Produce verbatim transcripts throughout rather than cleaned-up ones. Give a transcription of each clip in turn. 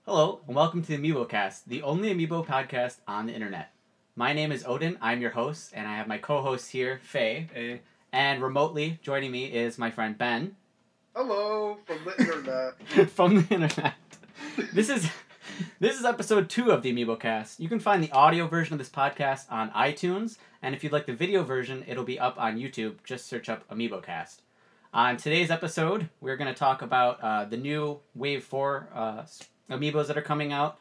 Hello, and welcome to the AmiiboCast, the only Amiibo podcast on the internet. My name is Odin, I'm your host, and I have my co-host here, Faye. Hey. And remotely joining me is my friend Ben. Hello, from the internet. From the internet. This is this is episode two of the AmiiboCast. You can find the audio version of this podcast on iTunes, and if you'd like the video version, it'll be up on YouTube. Just search up AmiiboCast. On today's episode, we're going to talk about uh, the new Wave four uh, Amiibos that are coming out,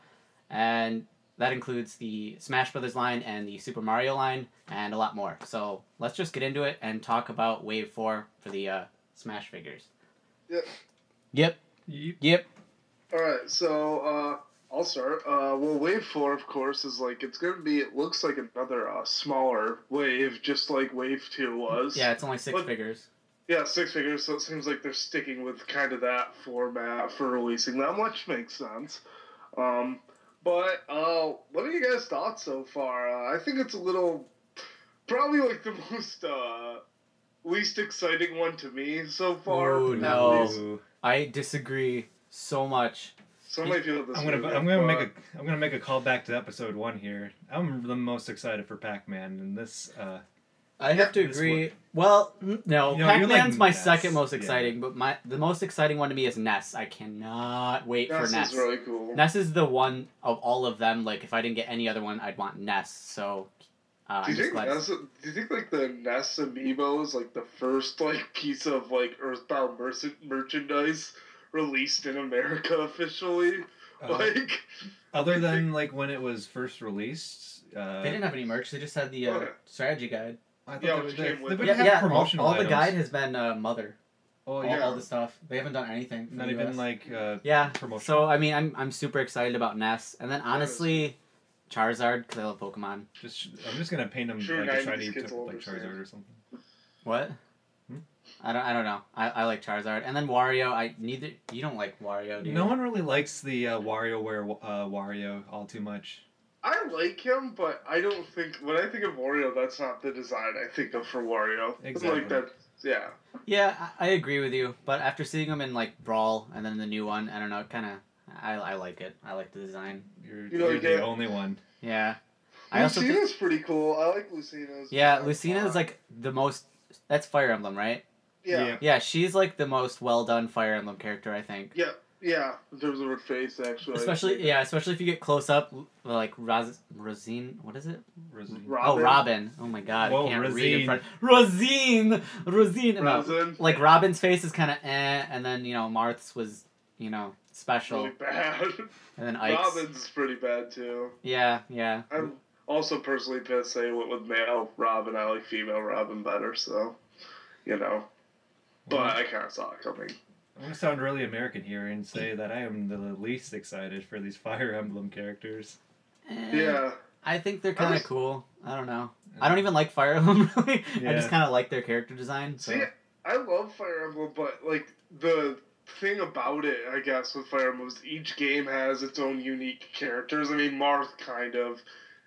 and that includes the Smash Brothers line and the Super Mario line, and a lot more. So let's just get into it and talk about Wave four for the uh, Smash figures. Yep. Yep. Yep. Yep. Alright, so, uh, I'll start. Uh, well, Wave four, of course, is like, it's gonna be, it looks like another, uh, smaller wave, just like Wave two was. Yeah, it's only six But- figures. Yeah, six figures, so it seems like they're sticking with kind of that format for releasing them, which makes sense. Um, but, uh, what are you guys' thoughts so far? Uh, I think it's a little, probably like the most, uh, least exciting one to me so far. Ooh, at no. least. Ooh. I disagree so much. Some might feel this I'm gonna way, I'm gonna make but- a I'm gonna make a call back to episode one here. I'm the most excited for Pac-Man, and this uh I have to This agree. Well, n- no, You know, Pac-Man's you like my Ness, second most yeah. exciting, but my the most exciting one to me is Ness. I cannot wait Ness for Ness. is really cool. Ness is the one of all of them. Like, if I didn't get any other one, I'd want Ness. So, uh, Do I'm you just think glad. Ness, do you think like the Ness amiibo is like the first like piece of like Earthbound merc- merchandise released in America officially? uh, like, other than like when it was first released, uh They didn't have any merch. They just had the uh, Okay. strategy guide. I thought Yeah, they, which they, came with they it. would Yeah, have yeah. All, promotional all the items. guide has been uh, Mother. Oh All, yeah. all the stuff. They haven't done anything. For Not the even U S. like uh Yeah. promotional. So I mean, I'm I'm super excited about Ness, and then honestly, Charizard because I love Pokemon. just I'm just gonna paint him Sure, like a nineties shiny kids to, will like understand. Charizard or something. What? Hmm? I don't. I don't know. I, I like Charizard, and then Wario. I neither. You don't like Wario, do you? No one really likes the uh, WarioWare uh, Wario all too much. I like him, but I don't think when I think of Wario, that's not the design I think of for Wario. Exactly. Like that, yeah. Yeah, I, I agree with you. But after seeing him in like Brawl and then the new one, I don't know. Kind of. I, I like it. I like the design. You're, You know, you're like the that- only one. Yeah. I also. Think, Lucina's pretty cool. I like Lucina's. yeah, design a Lucina is lot. like the most. That's Fire Emblem, right? Yeah. Yeah, she's like the most well done Fire Emblem character, I think. Yeah. Yeah. In terms of her face, actually. Especially, yeah, especially if you get close up, like Ros- Rosine. What is it? Rosine. Robin. Oh, Robin. Oh my God, Whoa, I can't read Rosine. in front. Rosine, Rosine. No, Rosin. like Robin's face is kind of eh, and then you know Marth's was you know special, Really bad. and then Ike's. Robin's pretty bad too. Yeah, yeah. I'm also personally pissed they went with male Robin. I like female Robin better, so you know. But I kind of saw it coming. I'm gonna sound really American here and say that I am the least excited for these Fire Emblem characters. Eh, Yeah. I think they're I kind of was- cool. I don't know. I don't even like Fire Emblem really. I Yeah. just kind of like their character design. So. See, I love Fire Emblem, but like the thing about it, I guess, with Fire Emblem is each game has its own unique characters. I mean, Marth kind of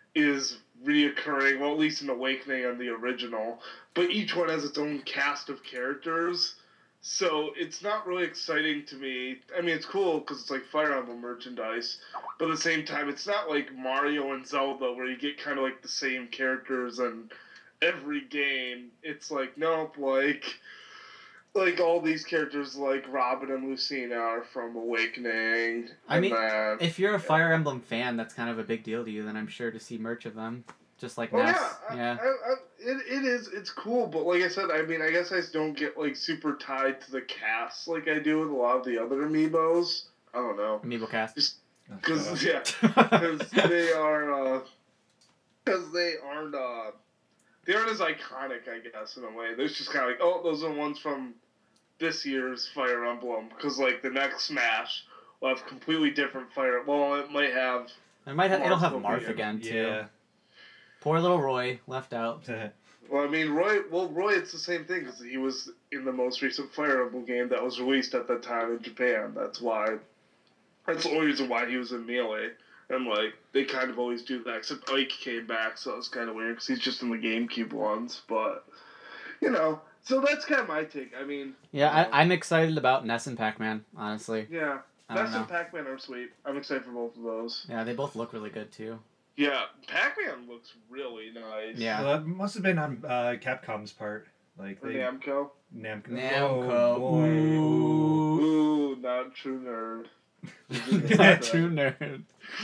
is reoccurring, well, at least in Awakening and the original, but each one has its own cast of characters. So it's not really exciting to me. I mean, it's cool because it's like Fire Emblem merchandise, but at the same time, it's not like Mario and Zelda where you get kind of like the same characters in every game. It's like, nope, like, like all these characters like Robin and Lucina are from Awakening. I and mean, then, If you're a Fire Emblem fan, that's kind of a big deal to you. Then I'm sure to see merch of them, just like oh Ness. yeah, I, yeah. I, I, it, it is. It's cool, but like I said, I mean, I guess I just don't get like super tied to the cast like I do with a lot of the other amiibos. I don't know, Amiibo cast. Oh, because shut up. yeah, because they are, because they aren't, uh, they aren't as iconic, I guess, in a way. There's just kind of like, oh, those are the ones from this year's Fire Emblem, because like the next Smash will have completely different Fire. Well, it might have. It might have. It'll have Marth will Marth be in- again too. Yeah. Poor little Roy left out. Well, I mean, Roy. Well, Roy, it's the same thing because he was in the most recent Fire Emblem game that was released at that time in Japan. That's why. That's the only reason why he was in Melee. And like they kind of always do that, except Ike came back, so it's kind of weird because he's just in the GameCube ones. But you know, so that's kind of my take. I mean, Yeah, you know, I, I'm excited about Ness and Pac-Man. Honestly. yeah. I don't Ness know. and Pac-Man are sweet. I'm excited for both of those. Yeah, they both look really good too. Yeah, Pac-Man looks really nice. Yeah. Well, that must have been on uh, Capcom's part. Like Or they Namco. Namco. Namco. Oh, boy. Ooh. Ooh, not true nerd. Not true nerd.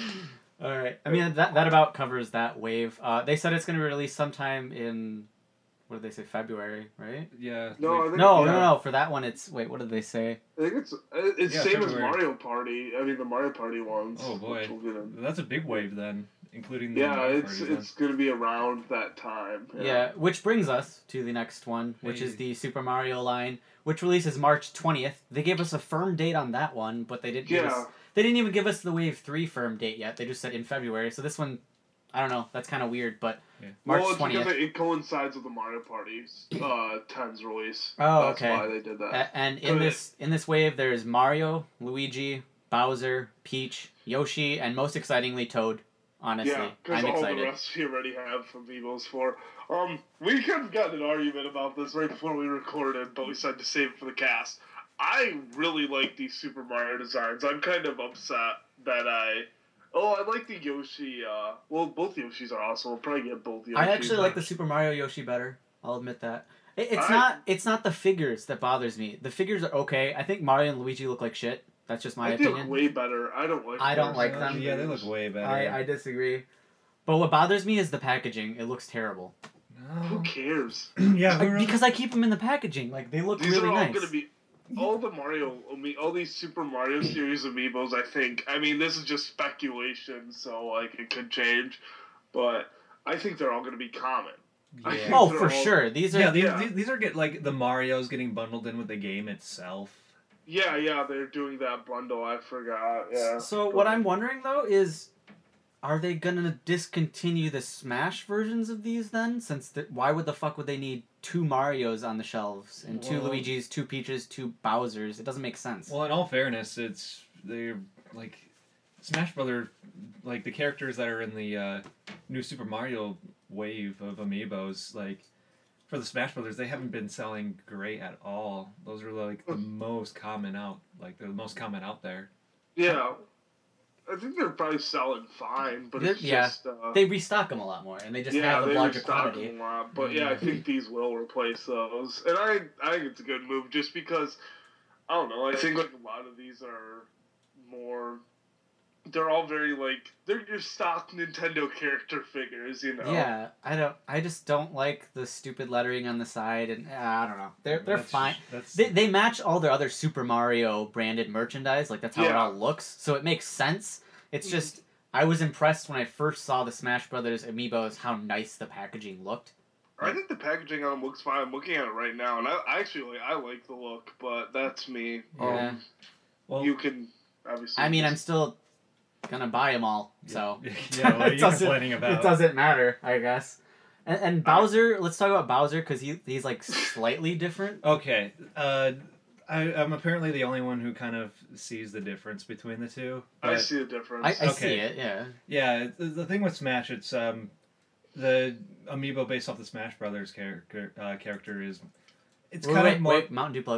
All right. I mean that that about covers that wave. Uh, they said it's going to be released sometime in, what did they say? February, right? Yeah. No, I like- think, No, yeah. no, no. For that one, it's wait. What did they say? I think it's it's Yeah, same as February. Mario Party. I mean the Mario Party ones. Oh boy, which we'll get in. that's a big wave then, including the Yeah, Mario it's Party it's gonna be around that time. Yeah. Which brings us to the next one, which is Hey. the Super Mario line, which releases March twentieth. They gave us a firm date on that one, but they didn't. Give Yeah. us, they didn't even give us the Wave Three firm date yet. They just said in February. So this one, I don't know. That's kind of weird, but Yeah. March well, it's twentieth. because it, it coincides with the Mario Party's uh, tens release. Oh, That's okay. why they did that. A- and in Good. this in this wave, there's Mario, Luigi, Bowser, Peach, Yoshi, and most excitingly Toad. Honestly, yeah, because I'm all excited. the rest we already have Amiibos for. Um, we could have gotten an argument about this right before we recorded, but we decided to save it for the cast. I really like these Super Mario designs. I'm kind of upset that I. Oh, I like the Yoshi. Uh, well, both Yoshis are awesome. We'll probably get both Yoshis. I actually like the Super Mario Yoshi better. I'll admit that. It, it's I- not it's not the figures that bothers me. The figures are okay. I think Mario and Luigi look like shit. That's just my I think opinion. way better. I don't like. I don't their like Uh, them. Yeah, they look way better. I, I disagree. But what bothers me is the packaging. It looks terrible. Who No. cares? yeah, I- who really- because I keep them in the packaging. Like they look These really are all nice. gonna be all the Mario, ami- all these Super Mario series amiibos. I think. I mean, this is just speculation, so like it could change, but I think they're all gonna be common. I Yeah. think Oh, they're for all- sure. These are yeah, these, yeah. these these are get like the Mario's getting bundled in with the game itself. Yeah, yeah, they're doing that bundle. I forgot. Yeah. So what I'm wondering though is, are they gonna discontinue the Smash versions of these then? Since the, why would the fuck would they need two Mario's on the shelves and two Well- Luigi's, two Peaches, two Bowser's? It doesn't make sense. Well, in all fairness, it's they're like Smash Brother, like the characters that are in the uh, new Super Mario wave of amiibos, like for the Smash Brothers, they haven't been selling great at all. Those are like the most common out, like the most common out there. Yeah. I think they're probably selling fine, but it's Yeah. just uh, They restock them a lot more, and they just yeah, have a they larger restock quantity. them a lot. But yeah, I think these will replace those, and I I think it's a good move just because I don't know. I think like a lot of these are more. They're all very like they're your stock Nintendo character figures, you know. Yeah, I don't. I just don't like the stupid lettering on the side, and uh, I don't know. They're they're That's- fine. That's They, they match all their other Super Mario branded merchandise. Like that's how it Yeah. all looks. So it makes sense. It's just I was impressed when I first saw the Smash Brothers amiibos how nice the packaging looked. I think the packaging on them looks fine. I'm looking at it right now, and I, I actually I like the look, but that's me. Yeah. Um, well, you can obviously. I mean, I'm just- still gonna buy them all. So yeah, what are It you doesn't- complaining about? it doesn't matter, I guess. And, and Bowser, let's talk about Bowser because he he's like slightly different. Okay, uh, I, I'm apparently the only one who kind of sees the difference between the two. I but- see a difference. I, I see Okay. it. Yeah. Yeah, the, the thing with Smash, it's um, the amiibo based off the Smash Brothers character uh, character is, it's Wait, kind wait, of more. wait, Mountain Dew plug.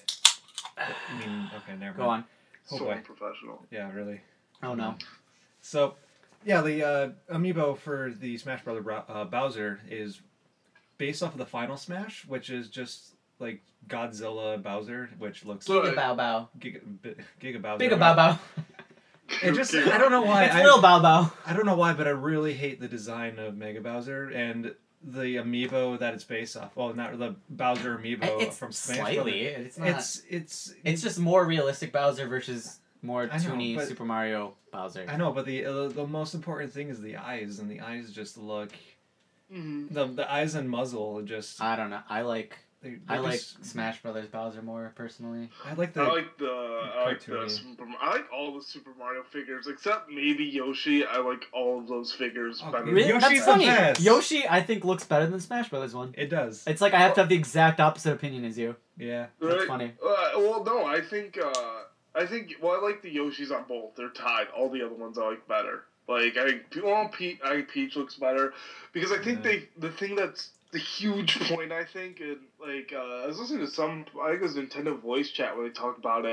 I mean, okay, never Go mind. on. Oh so boy. unprofessional. Yeah, really. Oh no. So, yeah, the uh, amiibo for the Smash Brother Bro- uh, Bowser is based off of the final Smash, which is just like Godzilla Bowser, which looks So- Giga Bow Bow. Giga, Bi- Giga Bowser. Bigga Bow Bow. It just I don't know why It's I, little Bow Bow. I don't know why, but I really hate the design of Mega Bowser and the amiibo that it's based off. Well, not the Bowser amiibo It's from Smash slightly. Brothers. It's not. It's it's It's just more realistic Bowser versus more I know, toony but- Super Mario Bowser. I know, but the uh, the most important thing is the eyes, and the eyes just look Mm-hmm. the the eyes and muzzle just. I don't know. I like They, I they're like just- Smash Brothers Bowser more personally. I like the. I like the I like the cartoony. Super, I like all the Super Mario figures except maybe Yoshi. I like all of those figures Oh, better. really? than- That's Yoshi's the funny. best. Yoshi, I think, looks better than the Smash Brothers one. It does. It's like I have to have the exact opposite opinion as you. Yeah. That's Right? funny. Uh, well, no, I think uh, I think well, I like the Yoshis on both. They're tied. All the other ones I like better. Like I think well, Pete, I think Peach looks better because I think Yeah. they the thing that's the huge point I think and like uh, I was listening to some I think it was Nintendo voice chat where they talked about it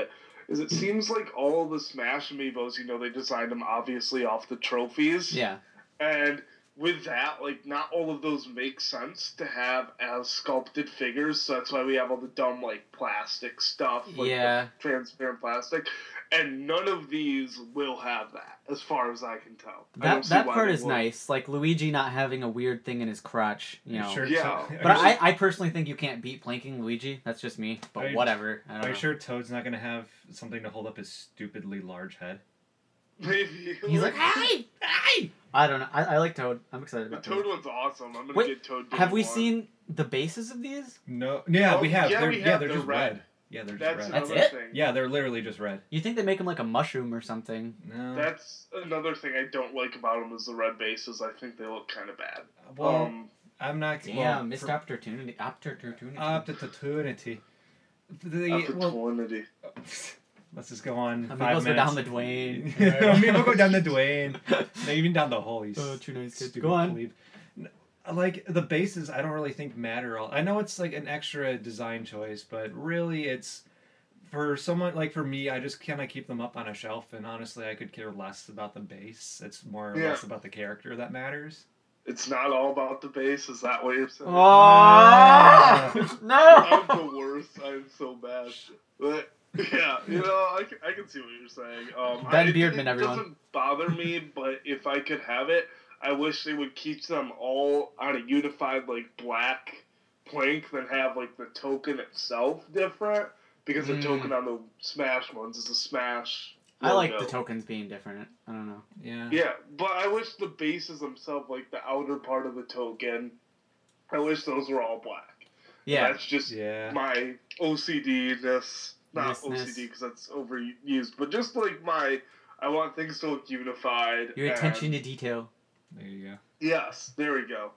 is it seems like all the Smash amiibos, you know, they designed them obviously off the trophies. Yeah. And with that, like, not all of those make sense to have as sculpted figures, so that's why we have all the dumb, like, plastic stuff, like Yeah. the transparent plastic. And none of these will have that, as far as I can tell. I That don't see that why part they is would. nice. Like Luigi not having a weird thing in his crotch, you know. Sure, Yeah. To- But are you, I, I personally think you can't beat planking Luigi. That's just me. But Are you- whatever. I don't are you know. sure Toad's not gonna have something to hold up his stupidly large head? Maybe. He's like, hey, hey! I don't know. I, I like Toad. I'm excited The about Toad Toad. one's awesome. I'm gonna Wait, get Toad. Day Have we one. seen the bases of these? No. Yeah, Oh, we have. yeah, they're, we yeah, have. they're They're just red. red. Yeah, they're just That's red. That's another it? thing. Yeah, they're literally just red. You think they make him like a mushroom or something? No. That's another thing I don't like about them is the red bases. I think they look kind of bad. well, um, I'm not. Damn, well, missed for- opportunity. Opportunity. Opportunity. The, well, opportunity. let's just go on. Amiibos five go minutes. down the Dwayne. Amiibo go down the Dwayne. No, even down the hole. You Oh, too nice kid. stupid Go on. plebe. N- Like the bases, I don't really think matter. All I know it's like an extra design choice, but really it's for someone like for me. I just kind of keep them up on a shelf, and honestly, I could care less about the base. It's more or Yeah. less about the character that matters. It's not all about the base. Is that what you're saying? Oh no! I'm the worst. I'm so bad. But yeah, you know, I can, I can see what you're saying. Um, Ben I, Beardman, it, it everyone. doesn't bother me, but if I could have it, I wish they would keep them all on a unified like black plank, than have like the token itself different, because the Mm. token on the Smash ones is a Smash. I like logo. the tokens being different. I don't know. Yeah. Yeah, but I wish the bases themselves, like the outer part of the token, I wish those were all black. Yeah. That's just Yeah. my O C D-ness. Not Ness-ness. O C D because that's overused, but just like my, I want things to look unified. Your and- attention to detail. There you go. Yes, there we go.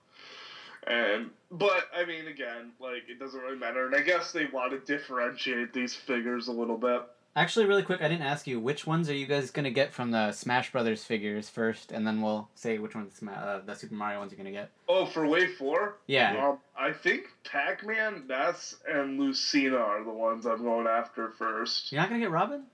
And but I mean, again, like it doesn't really matter. And I guess they want to differentiate these figures a little bit. Actually, really quick, I didn't ask you which ones are you guys gonna get from the Smash Brothers figures first, and then we'll say which ones Sma- uh, the Super Mario ones you're gonna get. Oh, for Wave Four. Yeah. Um, I think Pac-Man, Ness, and Lucina are the ones I'm going after first. You're not gonna get Robin?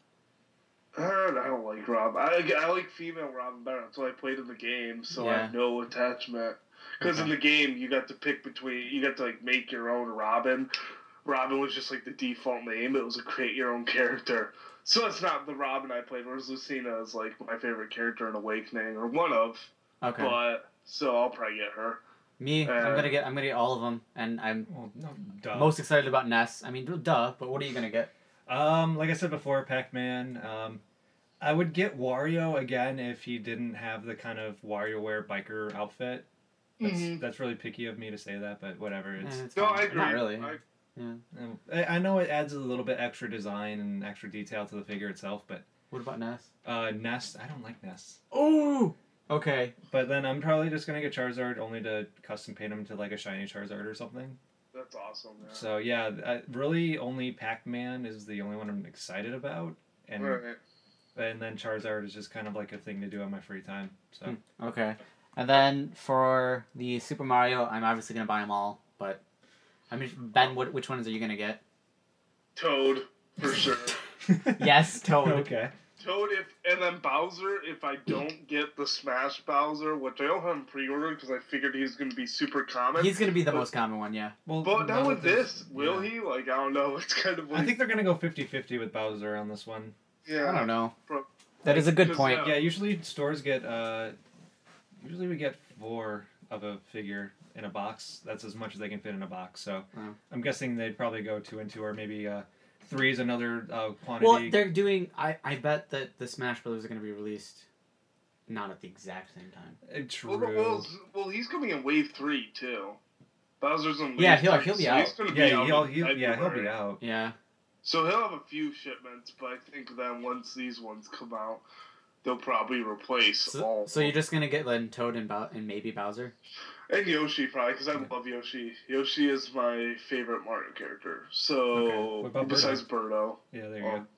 Uh, I don't like Rob. I, I like female Robin better. That's what I played in the game, so I Yeah. have no attachment. Because in Okay. the game, you got to pick between, you got to like make your own Robin. Robin was just like the default name. It was a create your own character. So it's not the Robin I played. Whereas Lucina is like my favorite character in Awakening, or one of. Okay. But so I'll probably get her. Me, I'm uh, gonna get I'm gonna get all of them, and I'm Well, no, duh. most excited about Ness. I mean, duh, but what are you gonna get? Um, like I said before, Pac-Man. Um, I would get Wario again if he didn't have the kind of WarioWare biker outfit. That's Mhm. that's really picky of me to say that, but whatever. Eh, It's it's No, fine. I agree. Not really. I, um, I, I know it adds a little bit extra design and extra detail to the figure itself, but What about Ness? uh, Nest, I don't like Nest. Oh. Okay. But then I'm probably just gonna get Charizard only to custom paint him to like a shiny Charizard or something. that's awesome. Yeah. So yeah, I, really only Pac-Man is the only one I'm excited about, and Right. and then Charizard is just kind of like a thing to do on my free time. So. Hmm. Okay. And then for the Super Mario, I'm obviously gonna buy them all. But I mean, Ben, what which ones are you gonna get? Toad, for sure. Yes, Toad. Okay. Toad, if and then Bowser, if I don't get the Smash Bowser, which I don't have him pre-ordered because I figured he's going to be super common. He's gonna be the But- most common one, yeah. Well, but now with this, will yeah. he? Like, I don't know. It's kind of like, I think they're gonna go fifty-fifty with Bowser on this one. yeah. I don't know. Bro- That is a good Because, point. uh, Yeah, usually stores get uh, usually we get four of a figure in a box. That's as much as they can fit in a box. So Wow. I'm guessing they'd probably go two and two, or maybe uh, three is another uh, quantity. Well, they're doing. I, I bet that the Smash Brothers are going to be released not at the exact same time. Uh, True. Well, well, well, he's coming in Wave three too. Bowser's in Wave Yeah, he'll- three, he'll be so out. He's gonna be yeah, out he'll, in he'll, yeah, he'll February. be out. Yeah. So he'll have a few shipments, but I think then once these ones come out, they'll probably replace So, all. so you're just going to get then Toad and, Bow- and maybe Bowser? And Yoshi, probably, because I Yeah. love Yoshi. Yoshi is my favorite Mario character. Okay. So, What about besides Birdo, Yeah, there you um,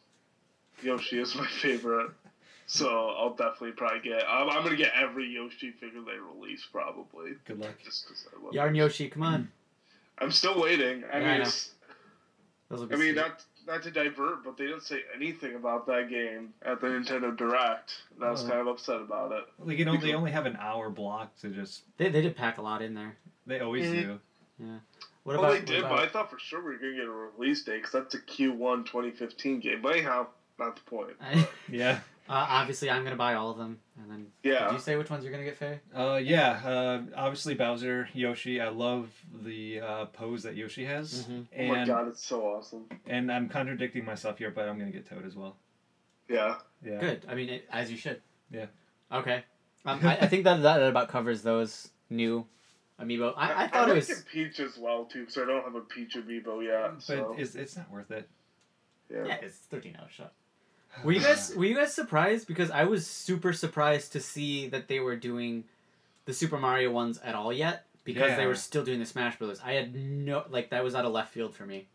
Yoshi is my favorite. So, I'll definitely probably get... I'm, I'm going to get every Yoshi figure they release, probably. go. Good luck. Just because I love Yarn Yoshi, come on. I'm still waiting. I Yeah, I mean, know. it's, Those will be I mean, sweet. not not to divert, but they didn't say anything about that game at the Nintendo Direct. And I was Oh. kind of upset about it. Like, you know, they only have an hour block to just. They they did pack a lot in there. They always Mhm. do. Yeah. What well, about? they what did, about- but I thought for sure we were going to get a release date because that's a Q one twenty fifteen game. But anyhow, not the point. I- Yeah. uh, obviously, I'm gonna buy all of them, and then. Yeah. Did you say which ones you're gonna get, Faye? Uh, yeah. Uh, obviously Bowser, Yoshi. I love the uh, pose that Yoshi has, Mhm. Oh my and god, it's so awesome. and I'm contradicting myself here, but I'm gonna get Toad as well. Yeah. Yeah. Good. I mean, it, as you should. Yeah. Okay. Um, I, I think that that about covers those new amiibo. I, I thought I it like was. a Peach as well, too, because I don't have a Peach amiibo yet. But So, it's it's not worth it. yeah. Yeah, it's thirteen dollars shot. Were you guys were you guys surprised? Because I was super surprised to see that they were doing the Super Mario ones at all yet. Because they Yeah. were still doing the Smash Brothers. I had no like that was out of left field for me.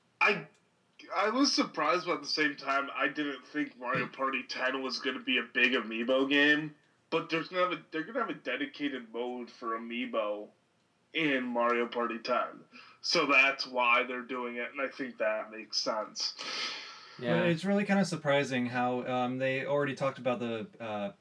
I I was surprised, but at the same time, I didn't think Mario Party ten was going to be a big amiibo game. But there's gonna have a, they're going to have a dedicated mode for amiibo in Mario Party ten. So that's why they're doing it, and I think that makes sense. Yeah. But it's really kind of surprising how um, they already talked about the. Uh,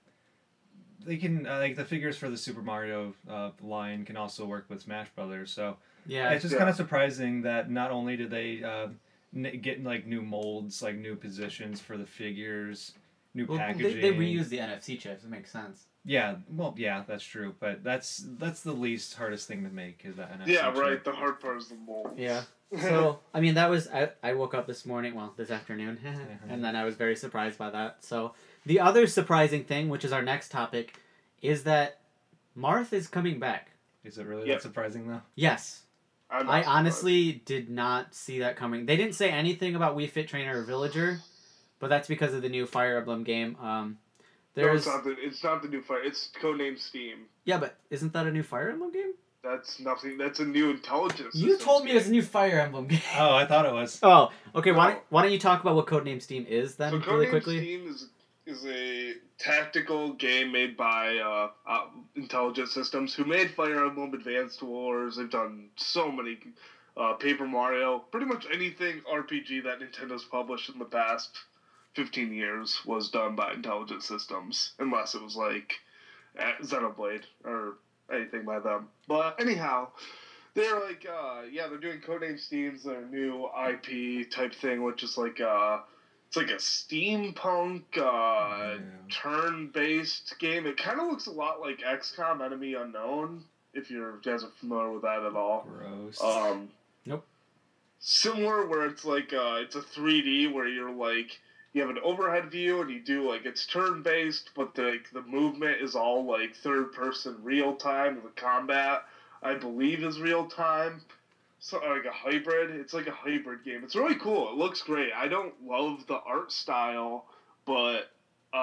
they can uh, like the figures for the Super Mario uh, line can also work with Smash Brothers. So Yeah. it's just Yeah. kind of surprising that not only did they uh, n- get like new molds, like new positions for the figures, new Well, they, packaging. they reused the N F C chips. It makes sense. Yeah, well, yeah, that's true, but that's that's the least hardest thing to make is that N F C Yeah, chip. right. The hard part is the mold. Yeah. So I mean, that was I, I woke up this morning, well, this afternoon, and then I was very surprised by that. So the other surprising thing, which is our next topic, is that Marth is coming back. Is it really Yeah. that surprising though? Yes, I'm not I surprised. honestly did not see that coming. They didn't say anything about Wii Fit Trainer or Villager, but that's because of the new Fire Emblem game. Um, No, there's it's not the it's not the new fire. It's codenamed Steam. yeah, but isn't that a new Fire Emblem game? That's nothing. That's a new intelligence. You systems told me it was a game. new Fire Emblem game. Oh, I thought it was. Oh, okay. Why No. don't, why don't you talk about what Codename Steam is then, So really Codename quickly? Steam is is a tactical game made by uh, uh, Intelligent Systems, who made Fire Emblem Advanced Wars. They've done so many uh, Paper Mario, pretty much anything R P G that Nintendo's published in the past fifteen years was done by Intelligent Systems, unless it was like uh, Xenoblade or anything by them. But anyhow, they're like, uh, yeah, they're doing Codename Steam's their new I P type thing, which is like uh it's like a steampunk uh, Yeah. turn-based game. It kind of looks a lot like X COM Enemy Unknown, if you guys are familiar with that at all. Gross. Um, Nope. Similar, where it's like uh, it's a three D where you're like you have an overhead view and you do like it's turn based, but the the movement is all like third person real time. The combat, I believe, is real time. So like a hybrid. It's like a hybrid game. It's really cool. It looks great. I don't love the art style, but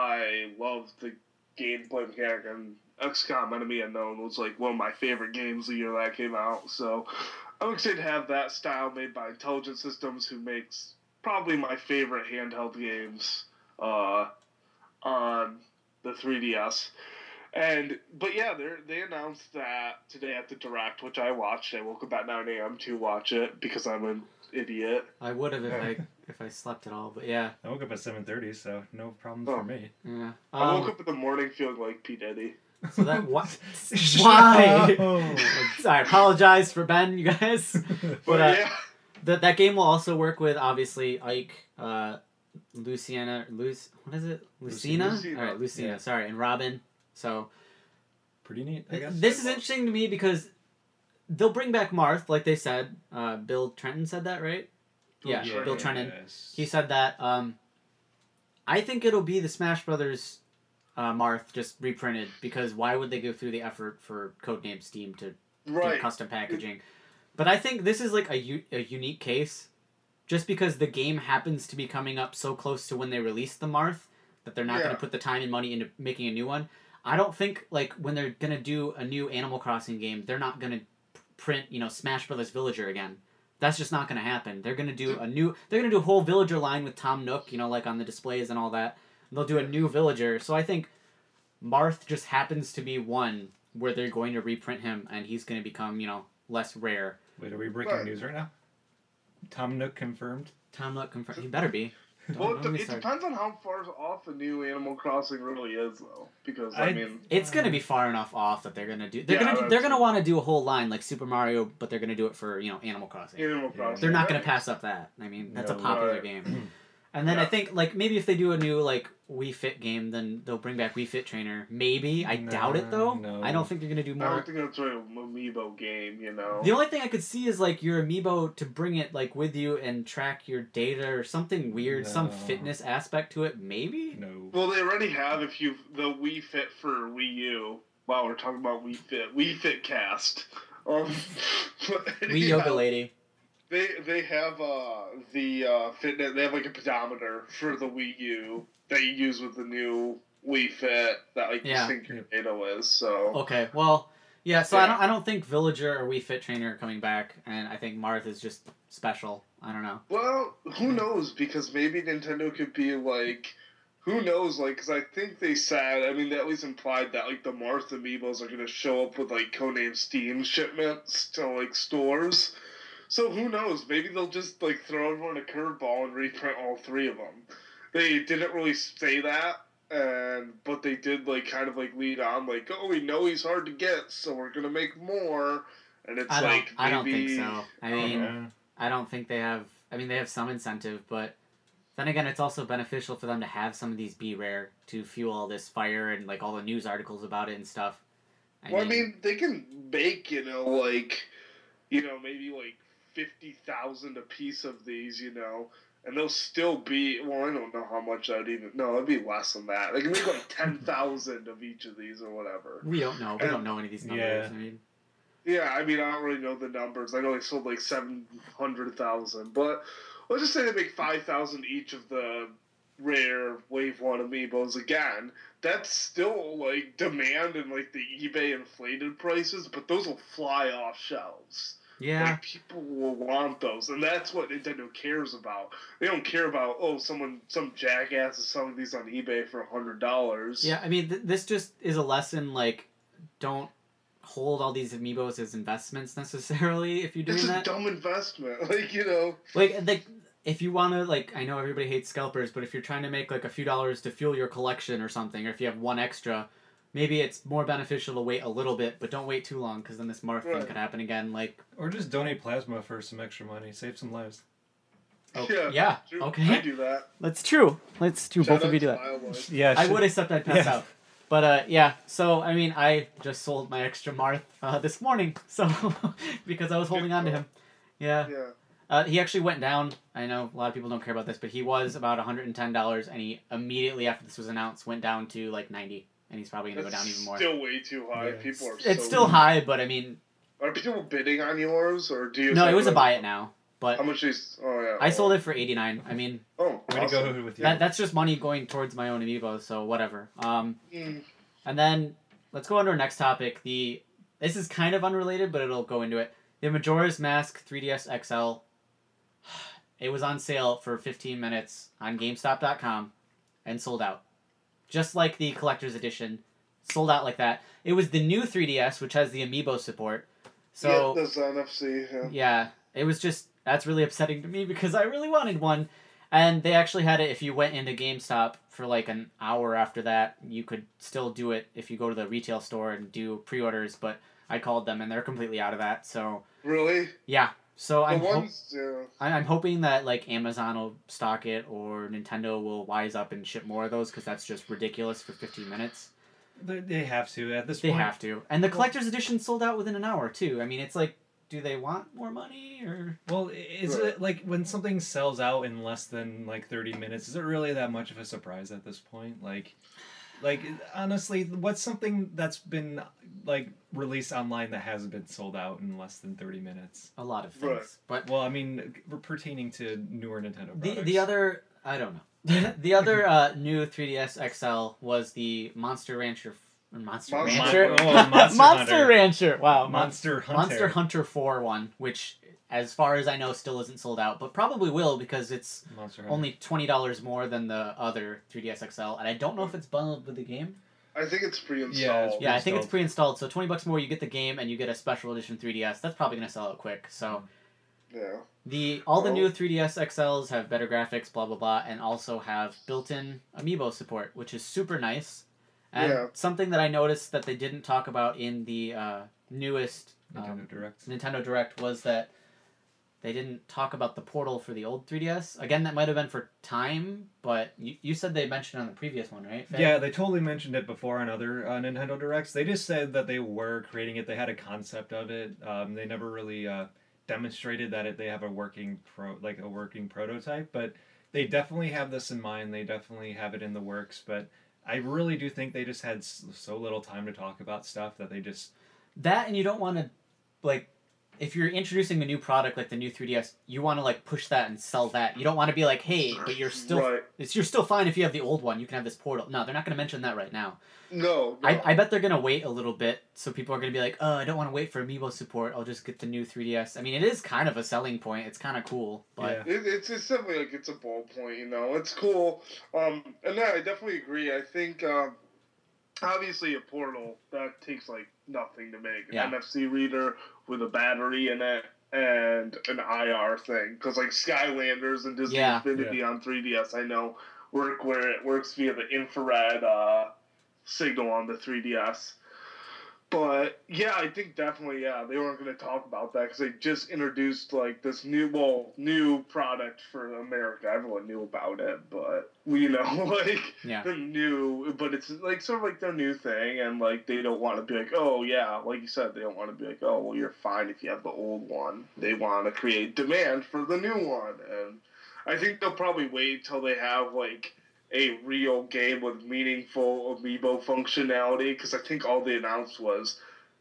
I love the gameplay mechanic. And X COM Enemy Unknown was like one of my favorite games the year that came out. So I'm excited to have that style made by Intelligent Systems, who makes probably my favorite handheld games uh, on the three D S. And but yeah, they they announced that today at the Direct, which I watched. I woke up at nine a.m. to watch it because I'm an idiot. I would have if I if I slept at all, but yeah, I woke up at seven thirty, so no problems Oh. for me. yeah. I Um, woke up in the morning feeling like P Diddy. So that what? Shut Why? up. I apologize for Ben, you guys. But, But uh, yeah, that that game will also work with obviously Ike, uh, Luciana, Luc, what is it? Lucina. Lucina. All right, Lucina. Yeah. Sorry, and Robin. So Pretty neat, I guess. this is interesting to me because they'll bring back Marth, like they said. Uh, Bill Trenton said that, right? Yeah, Bill Bill Trenton. Trenton. Yes. He said that. Um, I think it'll be the Smash Brothers uh, Marth just reprinted because why would they go through the effort for Codename Steam to do right. custom packaging? But I think this is like a, u- a unique case just because the game happens to be coming up so close to when they release the Marth that they're not going Yeah. to put the time and money into making a new one. I don't think like when they're going to do a new Animal Crossing game, they're not going to print, you know, Smash Brothers Villager again. That's just not going to happen. They're going to do a new they're going to do a whole Villager line with Tom Nook, you know, like on the displays and all that. They'll do a new Villager. So I think Marth just happens to be one where they're going to reprint him and he's going to become, you know, less rare. Wait, are we breaking Right. news right now? Tom Nook confirmed? Tom Nook confirmed. He better be. Don't, Well, don't it, get me it started. depends on how far off the new Animal Crossing really is, though. Because I, I- mean, It's gonna be far enough off that they're gonna do. They're Yeah, gonna do, that's they're gonna true. want to do a whole line like Super Mario, but they're gonna do it for you know Animal Crossing. Animal Yeah. Crossing. They're not gonna right? pass up that. I mean, that's a No. popular Right. game. And then I Yeah. think like maybe if they do a new like Wii Fit game, then they'll bring back Wii Fit Trainer. Maybe I No, doubt it though. no. I don't think they're gonna do I more. don't think that's really an amiibo game, you know. The only thing I could see is like your amiibo to bring it like with you and track your data or something weird, some No. fitness aspect to it. Maybe. No. Well, they already have if you the Wii Fit for Wii U. Wow, we're talking about Wii Fit, Wii Fit Cast. Um, but Wii Yoga anyhow, Lady. They they have uh the uh fitness. They have like a pedometer for the Wii U that you use with the new Wii Fit that like Yeah. you sync your data with. So Okay, well, yeah. So I Yeah. don't. I don't think Villager or Wii Fit Trainer are coming back, and I think Marth is just special. I don't know. well, who knows? Because maybe Nintendo could be like. Who knows, like, because I think they said, I mean, they at least implied that, like, the Marth amiibos are going to show up with, like, Codename Steam shipments to, like, stores. So who knows? Maybe they'll just, like, throw everyone a curveball and reprint all three of them. They didn't really say that, and but they did, like, kind of, like, lead on, like, oh, we know he's hard to get, so we're going to make more. And it's I don't. like, maybe... I don't think so. I mean, Yeah. I don't think they have. I mean, they have some incentive, but then again, it's also beneficial for them to have some of these be rare to fuel all this fire and like all the news articles about it and stuff. I Well, I mean, they can make, you know, like, you know, maybe like fifty thousand a piece of these, you know, and they'll still be, well, I don't know how much that'd even, no, it'd be less than that. They can make like ten thousand of each of these or whatever. we don't know. We and- don't know any of these numbers. Yeah. I mean, Yeah, I mean, I don't really know the numbers. I know they sold like seven hundred thousand, but let's just say they make five thousand each of the rare Wave one amiibos again. That's still like demand and like the eBay inflated prices, but those will fly off shelves. yeah. Like, people will want those, and that's what Nintendo cares about. They don't care about, oh, someone, some jackass is selling these on eBay for a hundred dollars. Yeah, I mean, th- this just is a lesson. Like, don't hold all these amiibos as investments necessarily. If you're doing It's a that, dumb investment. Like, you know. like, like if you want to, like, I know everybody hates scalpers, but if you're trying to make like a few dollars to fuel your collection or something, or if you have one extra, maybe it's more beneficial to wait a little bit, but don't wait too long because then this Marth thing Right. could happen again. Like, Or just donate plasma for some extra money. Save some lives. oh, Yeah, yeah, True. I okay, do that. that's true. Let's do Shout both of out you do to that. Wildlife. Yeah, I would except I'd pass Yeah. out. But uh, yeah, so I mean, I just sold my extra Marth uh, this morning, so because I was holding on to him. Yeah, Yeah. uh, he actually went down. I know a lot of people don't care about this, but he was about one hundred ten dollars, and he immediately after this was announced went down to like ninety, and he's probably gonna go That's down even more. still way too high. Yeah, People are. It's so still weak. high, but I mean, Are people bidding on yours, or do you? no, have, it was a like- buy it now. How But much is? Oh yeah. I sold it for eighty-nine. I mean, Oh, Way awesome. to go with your. that that's just money going towards my own amiibo, so whatever. Um, Mm. and then let's go on to our next topic. The this is kind of unrelated, but it'll go into it. The Majora's Mask three D S X L. It was on sale for fifteen minutes on GameStop dot com and sold out. Just like the collector's edition, sold out like that. It was the new three D S, which has the amiibo support. So yeah, that's N F C. Yeah. yeah, it was just that's really upsetting to me because I really wanted one, and they actually had it. If you went into GameStop for like an hour after that, you could still do it if you go to the retail store and do pre-orders. But I called them and they're completely out of that. So Really? yeah, so The I'm ho- ones. Yeah. I- I'm hoping that like Amazon will stock it or Nintendo will wise up and ship more of those because that's just ridiculous for fifteen minutes. They, they have to at this They point. have to, and the collector's edition sold out within an hour too. I mean, it's like, do they want more money or? Well, i- is Right. it like when something sells out in less than like thirty minutes? Is it really that much of a surprise at this point? Like, like honestly, what's something that's been like released online that hasn't been sold out in less than thirty minutes? A lot of things, Right. but Well, I mean, pertaining to newer Nintendo the products. the other I don't know. the other uh, new three D S X L was the Monster Rancher. Monster, Monster- Rancher. Oh, Monster Hunter. Rancher. Wow. Mon- Monster Hunter. Monster Hunter four one, which, as far as I know, still isn't sold out, but probably will because it's Monster Hunter. only twenty dollars more than the other three D S X L, and I don't know if it's bundled with the game. I think it's pre-installed. Yeah, it's Yeah, I think it's Pre-installed. pre-installed, so twenty bucks more, you get the game, and you get a special edition three D S. That's probably gonna sell out quick. So, Yeah. The all the Well- new three D S X Ls have better graphics, blah blah blah, and also have built-in amiibo support, which is super nice. And Yeah. something that I noticed that they didn't talk about in the uh, newest Nintendo um, Direct. Nintendo Direct was that they didn't talk about the portal for the old three D S. Again, that might have been for time, but you, you said they mentioned it on the previous one, right? Faye? Yeah, they totally mentioned it before on other uh, Nintendo Directs. They just said that they were creating it. They had a concept of it. Um, they never really uh, demonstrated that it, they have a working pro like a working prototype, but they definitely have this in mind. They definitely have it in the works. But I really do think they just had so little time to talk about stuff that they just That, and you don't want to, like, if you're introducing a new product like the new three D S, you want to like push that and sell that. You don't want to be like, hey, but you're still Right. it's you're still fine if you have the old one. You can have this portal. No, they're not going to mention that right now. No. no. I, I bet they're going to wait a little bit, so people are going to be like, oh, I don't want to wait for amiibo support. I'll just get the new three D S. I mean, it is kind of a selling point. It's kind of cool, but Yeah. It, it's it's simply like it's a ballpoint, you know. It's cool, um, and yeah, I definitely agree. I think um, obviously a portal that takes like nothing to make. An Yeah. N F C reader with a battery in it and an I R thing, because like Skylanders and Disney Yeah. Infinity on three D S, I know work where it works via the infrared uh, signal on the three D S. But yeah, I think definitely yeah they weren't going to talk about that because they just introduced like this new well new product for America. Everyone knew about it, but you know like yeah. they're new, but it's like sort of like their new thing, and like they don't want to be like oh yeah, like you said, they don't want to be like oh well you're fine if you have the old one. They want to create demand for the new one, and I think they'll probably wait till they have like a real game with meaningful amiibo functionality, because I think all they announced was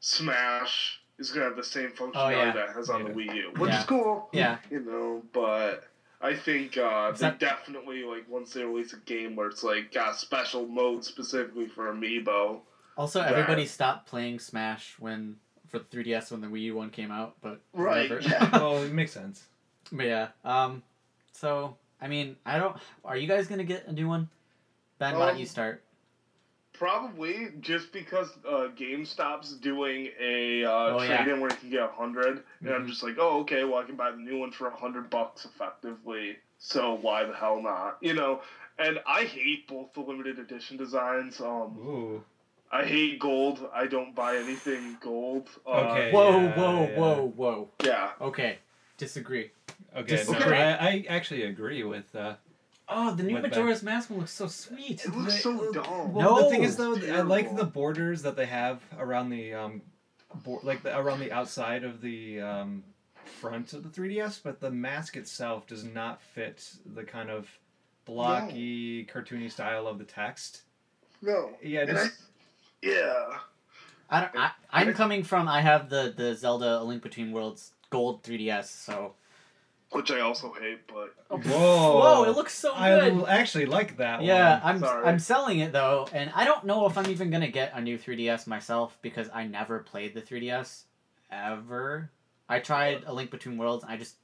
Smash is gonna have the same functionality Oh, yeah. that it has on Yeah. the Wii U, which Yeah. is cool. Yeah. You know, but I think uh, Is they that- definitely like once they release a game where it's like got special mode specifically for amiibo. Also, That- everybody stopped playing Smash when for the three D S when the Wii U one came out, but Right, whatever. yeah. well, it makes sense. But yeah, um, so I mean, I don't. Are you guys gonna get a new one? Ben, why don't Um, you start? Probably just because uh, GameStop's doing a uh, Oh, yeah. trade-in where you can get a hundred, and I'm Mhm. just like, oh, okay, well I can buy the new one for a hundred bucks effectively. So why the hell not? You know. And I hate both the limited edition designs. Um, Ooh. I hate gold. I don't buy anything gold. Uh, Okay. Whoa, yeah, whoa, yeah. whoa, whoa. Yeah. Okay, disagree. Okay, no, Disagree. I, I actually agree with. Uh, Oh, the new With Majora's Mask one looks so sweet. It looks so dumb. well, No, the thing is though, it's I like terrible. the borders that they have around the um, bo- like the, around the outside of the um, front of the three D S, but the mask itself does not fit the kind of blocky, cartoony style of the text. No. Yeah, And I, just yeah. I don't. I, I'm coming from. I have the the Zelda: A Link Between Worlds Gold three D S. So. Which I also hate, but whoa, Whoa! It looks so I good. l- actually like that Yeah, one. I'm Sorry. I'm selling it though, and I don't know if I'm even gonna get a new three D S myself because I never played the three D S ever. I tried A Link Between Worlds. And I just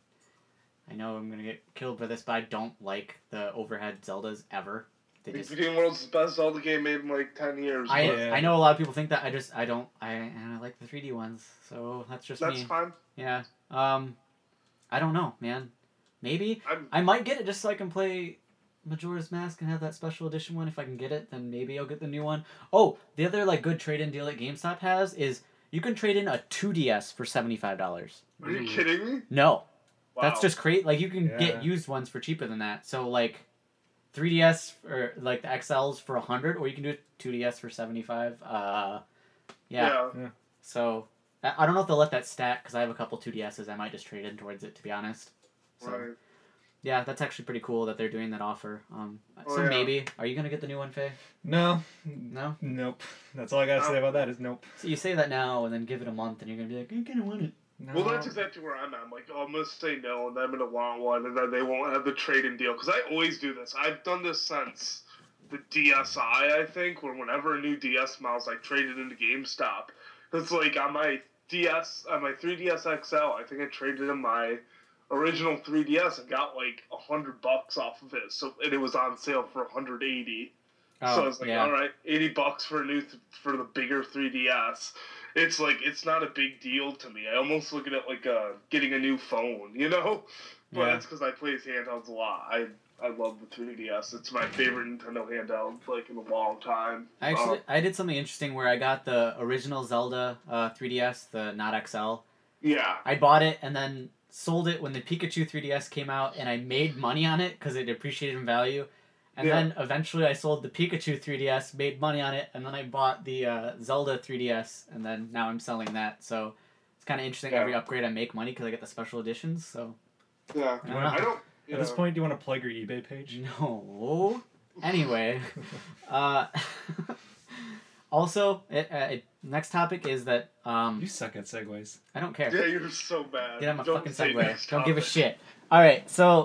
I know I'm gonna get killed for this, but I don't like the overhead Zeldas ever. They Link just Between Worlds is the best Zelda game made in like ten years. I but Yeah. I know a lot of people think that. I just I don't I and I like the three D ones, so that's just that's me. fine. Yeah. Um, I don't know, man. Maybe I'm, I might get it just so I can play Majora's Mask and have that special edition one. If I can get it, then maybe I'll get the new one. Oh, the other like good trade-in deal that GameStop has is you can trade in a two D S for seventy-five dollars. are you kidding me? No, Wow. that's just great. Like you can Yeah. get used ones for cheaper than that. So like three D S or like the X Ls for a hundred, or you can do a two D S for seventy-five. Uh, yeah. yeah. So I I don't know if they'll let that stack because I have a couple two D S's. I might just trade in towards it to be honest. So. Right. Yeah, that's actually pretty cool that they're doing that offer. Um, Oh, so yeah. maybe are you gonna get the new one, Faye? No, No. nope. That's all I gotta say about that is nope. So you say that now, and then give it a month, and you're gonna be like, I kind of want it. No. Well, that's exactly where I'm at. I'm like, oh, I'm gonna say no, and then I'm gonna want one, and then they won't have the trade-in deal. Because I always do this. I've done this since the D S I, I think, where whenever a new D S smiles, I trade it into GameStop. It's like on my D S, on my three D S X L, I think I traded in my original three D S and got like a hundred bucks off of it. So and it was on sale for one hundred eighty. Oh, so I was like, yeah. all right, eighty bucks for a new th- for the bigger three D S. It's like it's not a big deal to me. I almost look at it like uh, getting a new phone, you know. But Yeah. that's because I play handhelds a lot. I I love the three D S. It's my favorite Nintendo handheld, like in a long time. I actually Uh, I did something interesting where I got the original Zelda uh, three D S, the not X L. yeah. I bought it and then sold it when the Pikachu three D S came out, and I made money on it because it appreciated in value. And Yeah. then eventually I sold the Pikachu three D S, made money on it, and then I bought the uh, Zelda three D S, and then now I'm selling that. So it's kind of interesting. Yeah. Every upgrade I make money because I get the special editions. So Yeah. I don't know. I don't. At this yeah. point, do you want to plug your eBay page? No. Anyway, uh, also, it, uh, it, next topic is that um, You suck at segues. I don't care. Yeah, you're so bad. Get on my Don't fucking say segue. next Don't give a topic. shit. All right, so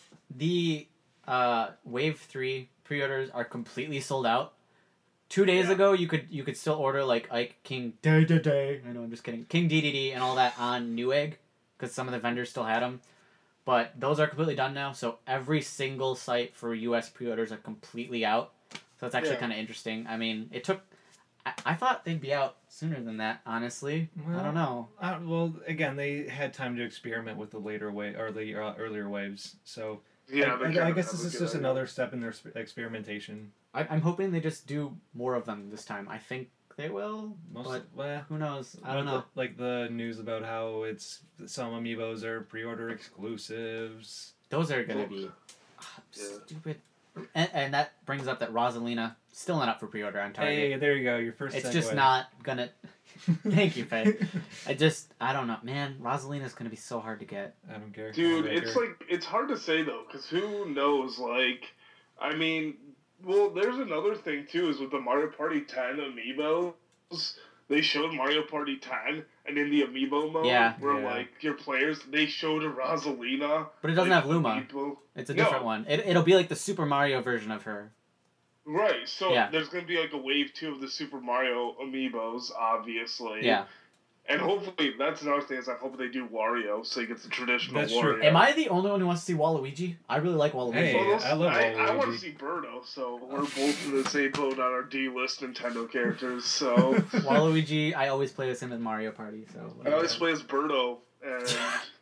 the uh, Wave Three pre-orders are completely sold out. Two days Yeah. ago, you could you could still order like Ike King Day Day Day. I know, I'm just kidding. King D D D and all that on Newegg because some of the vendors still had them. But those are completely done now, so every single site for U S pre-orders are completely out. So it's actually Yeah. kind of interesting. I mean, it took... I, I thought they'd be out sooner than that, honestly. I Well, don't know. Uh, well, again, they had time to experiment with the later wave or the uh, earlier waves. So Yeah, I, they I, kinda I guess have this a is good just idea. another step in their sp- experimentation. I, I'm hoping they just do more of them this time. I think they will, Most, but well, who knows? I don't like know. The, like the news about how it's some amiibos are pre-order exclusives. Those are gonna be ah, Yeah. stupid. And, and that brings up that Rosalina still not up for pre-order on Target. Hey, there you go. Your first. it's segue. just not gonna. Thank you, Faye. I just I don't know, man. Rosalina's gonna be so hard to get. I don't care. Dude, I don't it's care. like it's hard to say though, because who knows? Like, I mean, well, there's another thing too. Is with the Mario Party ten amiibos, they showed Mario Party ten, and in the amiibo mode, Yeah. where Yeah. like your players, they showed a Rosalina. But it doesn't like, have Luma. amiibo. It's a No. different one. It it'll be like the Super Mario version of her. Right. So Yeah. there's gonna be like a wave two of the Super Mario amiibos, obviously. Yeah. And hopefully, that's another thing is I hope they do Wario, so you get the traditional That's Wario. true. Am I the only one who wants to see Waluigi? I really like Waluigi. Hey, Well, those- I love I, I want Waluigi. to see Birdo, so we're both in the same boat on our D-list Nintendo characters. So Waluigi, I always play as him in Mario Party. So I always play as Birdo, and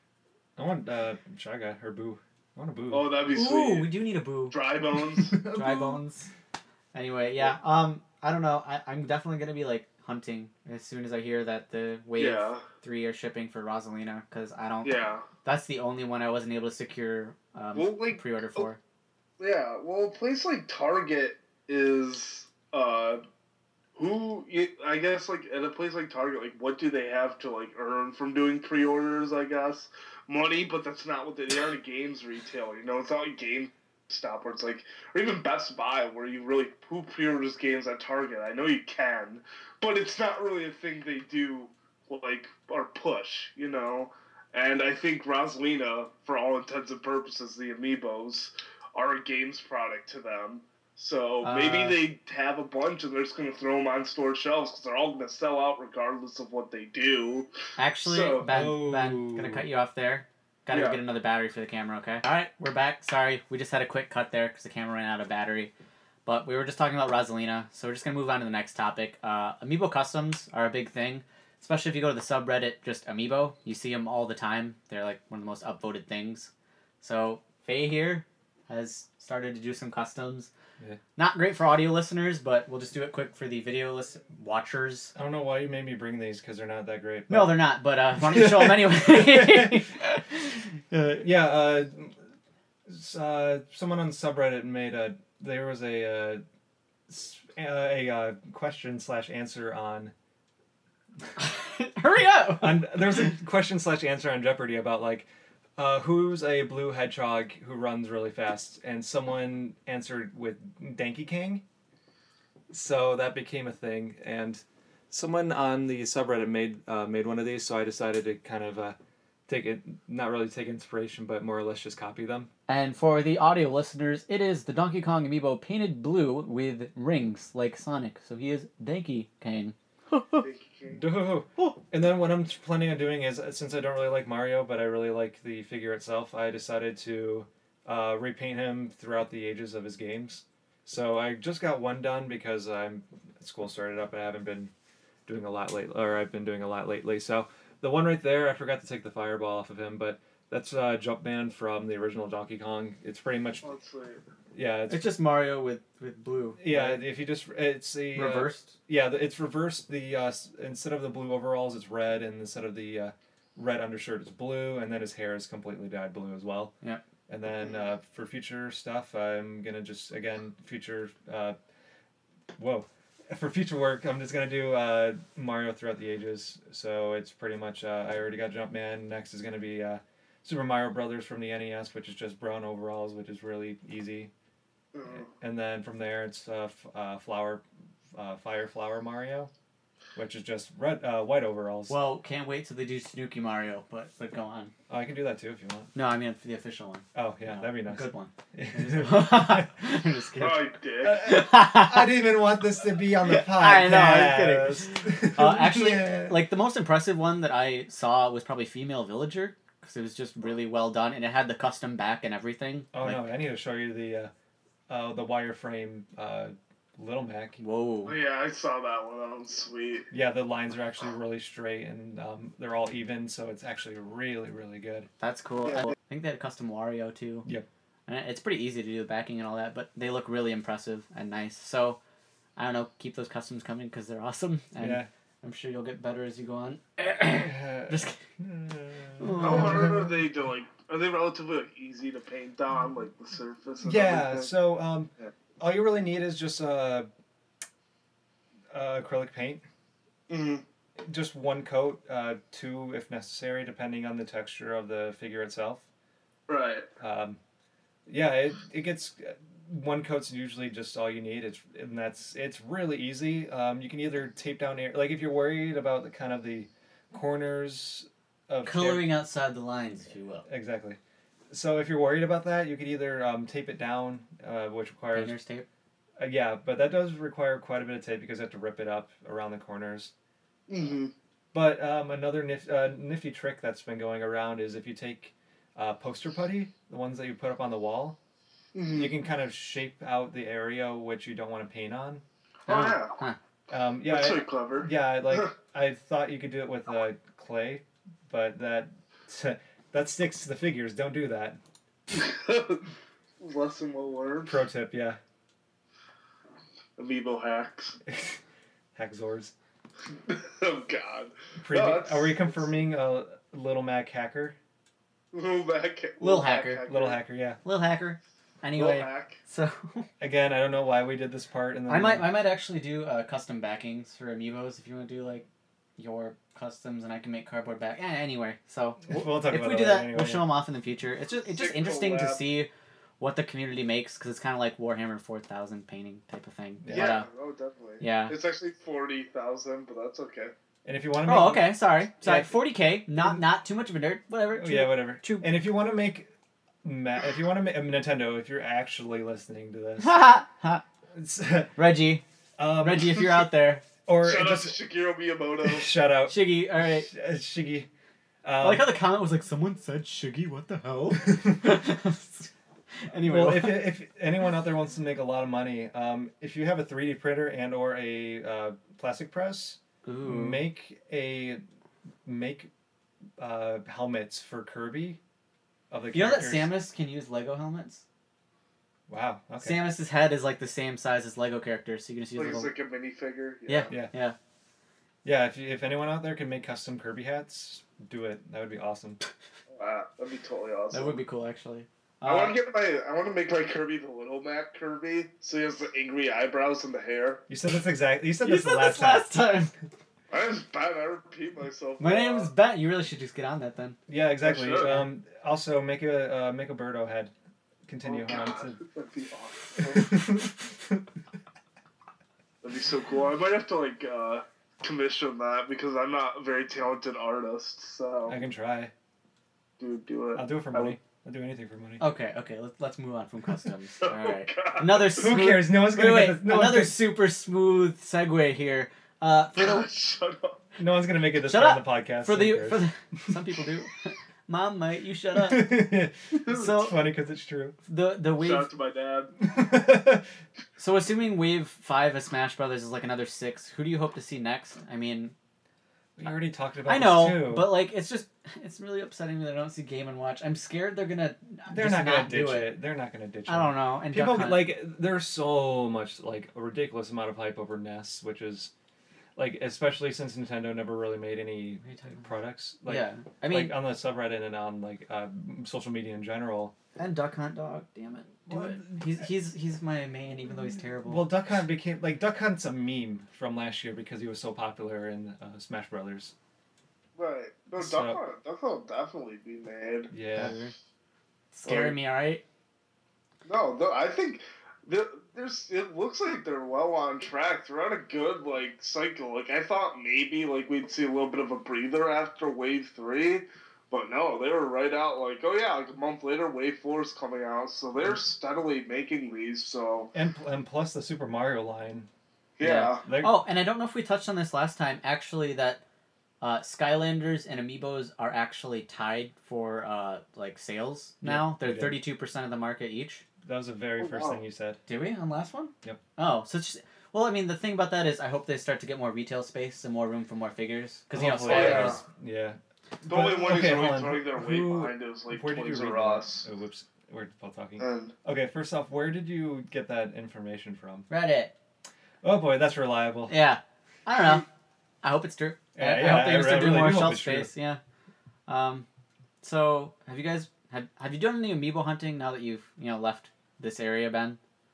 I want uh, Shy Guy or Boo. I want a Boo. oh, that'd be Ooh, sweet. we do need a boo. Dry Bones. Dry bones. Anyway, yeah. Um, I don't know. I, I'm definitely gonna be like hunting as soon as I hear that the Wave Yeah, Three are shipping for Rosalina, because I don't. yeah, That's the only one I wasn't able to secure um, Well, like, pre-order for. yeah. Well, a place like Target is uh, who I guess like at a place like Target, like what do they have to like earn from doing pre-orders? I guess money, but that's not what they, they aren't a games retailer. You know, it's not like GameStop where it's like, or even Best Buy where you really who pre-orders games at Target. I know you can, but it's not really a thing they do like or push. You know, and I think Rosalina, for all intents and purposes, the amiibos are a games product to them. So maybe Uh, they have a bunch and they're just going to throw them on store shelves because they're all going to sell out regardless of what they do. Actually, So- Ben, Oh. Ben, gonna cut you off there. Gotta go Yeah. get another battery for the camera, okay? Alright, we're back. Sorry, we just had a quick cut there because the camera ran out of battery. But we were just talking about Rosalina, so we're just gonna move on to the next topic. Uh, Amiibo customs are a big thing, especially if you go to the subreddit just Amiibo. You see them all the time. They're like one of the most upvoted things. So, Faye here has started to do some customs. Yeah. Not great for audio listeners, but we'll just do it quick for the video list watchers. I don't know why you made me bring these because they're not that great. No, they're not, but uh, why don't you show them anyway? Uh, yeah, uh, s- uh, someone on the subreddit made a. There was a uh, s- a, a uh, question slash answer on. Hurry up! on there was a question slash answer on Jeopardy about like, uh, who's a blue hedgehog who runs really fast, and someone answered with Donkey Kong. So that became a thing, and someone on the subreddit made uh, made one of these. So I decided to kind of uh, take it, not really take inspiration, but more or less just copy them. And for the audio listeners, it is the Donkey Kong amiibo painted blue with rings like Sonic. So he is Donkey Kong. Duh. And then what I'm planning on doing is, uh, since I don't really like Mario, but I really like the figure itself, I decided to uh, repaint him throughout the ages of his games. So I just got one done because I'm school started up and I haven't been doing a lot late, or I've been doing a lot lately. So the one right there, I forgot to take the fireball off of him, but that's uh, Jumpman from the original Donkey Kong. It's pretty much Oh, sweet. yeah. It's, It's just Mario with, with blue. yeah. right? If you just it's the uh, Reversed. yeah, the- it's reversed. The uh, s- instead of the blue overalls, it's red, and instead of the uh, red undershirt, it's blue, and then his hair is completely dyed blue as well. Yeah. And then uh, for future stuff, I'm gonna just again future. Uh, whoa. For future work, I'm just gonna do uh, Mario throughout the ages. So it's pretty much uh, I already got Jumpman. Next is gonna be uh, Super Mario Brothers from the N E S, which is just brown overalls, which is really easy. Oh. And then from there, it's uh, f- uh, flower, uh, Fire Flower Mario, which is just red, uh, white overalls. Well, can't wait till they do Tanuki Mario, but but go on. Oh, I can do that too if you want. No, I mean for the official one. Oh yeah, No, that'd be nice. Good one. I'm just kidding. Oh, dick. I didn't even want this to be on the podcast. I know, I'm kidding. Uh, actually, Yeah. like the most impressive one that I saw was probably Female Villager because it was just really well done and it had the custom back and everything. Oh like, no, I need to show you the, uh, uh, the wireframe uh, Little Mac. Whoa. Oh, yeah, I saw that one. That was sweet. Yeah, the lines are actually really straight and um, they're all even, so it's actually really, really good. That's cool. Yeah. I think they had custom Wario too. Yep. And it's pretty easy to do the backing and all that, but they look really impressive and nice. So, I don't know, keep those customs coming because they're awesome. And Yeah. I'm sure you'll get better as you go on. Just Just kidding. How hard are they to, like, are they relatively, like, easy to paint on, like, the surface and Yeah, everything? so um, Yeah. all you really need is just uh, uh, acrylic paint. Mm-hmm. Just one coat, uh, two if necessary, depending on the texture of the figure itself. Right. Um, yeah, it, it gets one coat's usually just all you need. It's and that's it's really easy. Um, you can either tape down air, like if you're worried about the kind of the corners of Coloring outside the lines, if you will. exactly. So if you're worried about that, you could either um, tape it down, uh, which requires Painter's tape. uh, yeah, but that does require quite a bit of tape because you have to rip it up around the corners. Mm-hmm. But um, another nif- uh, nifty trick that's been going around is if you take uh, poster putty, the ones that you put up on the wall, Mm-hmm. you can kind of shape out the area which you don't want to paint on. Oh, yeah. Huh. Um, yeah, That's I, really clever. yeah. I, Like I thought you could do it with uh, clay, but that that sticks to the figures. Don't do that. Lesson well learned. Pro tip, yeah. Amiibo hacks. Hackzords. Oh, God. Previ- No, that's- Are we confirming a Little Mac hacker? Little Mac. Lil Mac hacker. Little hacker, yeah. Little hacker. Lil Anyway, hack. so Again, I don't know why we did this part. And then I might I might actually do uh, custom backings for amiibos if you want to do like your customs and I can make cardboard back. Yeah, anyway, so We'll, we'll talk if about we do that that, anyway, we'll yeah. show them off in the future. It's just it's just Sick interesting to collab. see what the community makes because it's kind of like Warhammer four thousand painting type of thing. Yeah. Yeah. But, uh, Oh, definitely. yeah. It's actually forty thousand, but that's okay. And if you want to make, Oh, okay. Sorry, sorry. Yeah. forty K. Not not too much of a nerd. Whatever. Oh, True. yeah, whatever. True. And if you want to make, Ma- if you want to make um, Nintendo, if you're actually listening to this, Ha ha. it's, Reggie, um, Reggie, if you're out there, or Shout out just to Shigeru Miyamoto. shout out, Shiggy. All right. Sh- uh, Shiggy. I Um, like how the comment was like, "Someone said Shiggy. What the hell?" Anyway, well, if, if anyone out there wants to make a lot of money, um, if you have a three D printer and or a uh, plastic press, Ooh. make a make uh, helmets for Kirby of the You know that characters. Samus can use Lego helmets? Wow. Okay. Samus's head is like the same size as Lego characters, so you can just use Like it's little... like a minifigure. Yeah, Yeah. yeah. Yeah. If you, if anyone out there can make custom Kirby hats, do it. That would be awesome. Wow, that'd be totally awesome. That would be cool, actually. I Uh, want to get my. I want to make my Kirby the Little Mac Kirby, so he has the angry eyebrows and the hair. You said this exactly. You said you this the said last this time. last time. I just bad. I repeat myself. My a name lot. is Ben. You really should just get on that then. Yeah, exactly. Sure. Um, also, make a uh, make a Birdo head. Continue Oh, on. God. That'd be awesome. To... That'd be so cool. I might have to like uh, commission that because I'm not a very talented artist. So, I can try. dude, do it. I'll do it for I money. I'll do anything for money. Okay, okay. Let's let's move on from customs. Oh, All right. God. Another smooth... Who cares? No one's Wait, gonna wait. get this. No one's Another gonna, super smooth segue here. Uh, for the Shut up. no one's gonna make it this Shut far up. on the podcast. for Who the cares? for the some people do. Mom, mate, you shut up. it's So- funny because it's true. The the Shout wave. out to my dad. So assuming wave five of Smash Brothers is like another six, who do you hope to see next? I mean, we already talked about I know, this too. but like it's just it's really upsetting that I don't see Game and Watch. I'm scared they're gonna. they're just not gonna not ditch do it. it. They're not gonna ditch it. I don't know. And People Duck Hunt- like there's so much like a ridiculous amount of hype over N E S, which is like especially since Nintendo never really made any What are you talking about? products. Like, yeah, I mean, like on the subreddit and on like uh, social media in general. and Duck Hunt Dog. Damn it, do What? it. He's he's he's my main, even though he's terrible. Well, Duck Hunt became like Duck Hunt's a meme from last year because he was so popular in uh, Smash Brothers. Right. No, So- Duck Hunt. Duck Hunt will definitely be made. Yeah. Scaring me, all right. No, no, I think there, there's. It looks like they're well on track. They're on a good like cycle. Like I thought maybe like we'd see a little bit of a breather after Wave Three, but no, they were right out. Like oh yeah, like a month later, Wave Four is coming out, so they're steadily making these. So And and plus the Super Mario line. yeah, They're- Oh, and I don't know if we touched on this last time. Actually, that uh, Skylanders and Amiibos are actually tied for uh, like sales now. Yeah, They're we did. thirty-two percent of the market each. that was the very Oh, first wow. thing you said. Did we on the last one? Yep. Oh, so it's just, well, I mean, the thing about that is, I hope they start to get more retail space and more room for more figures because you know Hopefully, Skylanders. Yeah. the But, only one okay, who's hold really on. throwing their weight Who- behind it is like Where did you Toys read R that? Us. Oh, whoops. We're both talking. And Okay, first off, where did you get that information from? Reddit. Oh boy, that's reliable. Yeah, I don't know. I hope it's true. I- Yeah, I, yeah, hope they I used to do really more do hope shelf it's true. space. Yeah. Um, so have you guys have have you done any amiibo hunting now that you've you know left this area, Ben?